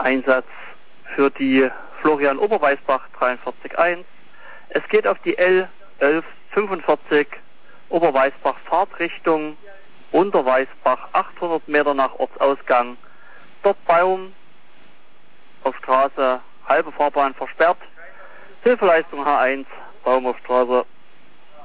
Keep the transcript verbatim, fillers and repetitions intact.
Einsatz für die Florian Oberweisbach dreiundvierzig eins. Es geht auf die L elf fünfundvierzig Oberweisbach Fahrtrichtung Unterweisbach achthundert Meter nach Ortsausgang. Dort Baum auf Straße, halbe Fahrbahn versperrt. Hilfeleistung H eins, Baum auf Straße.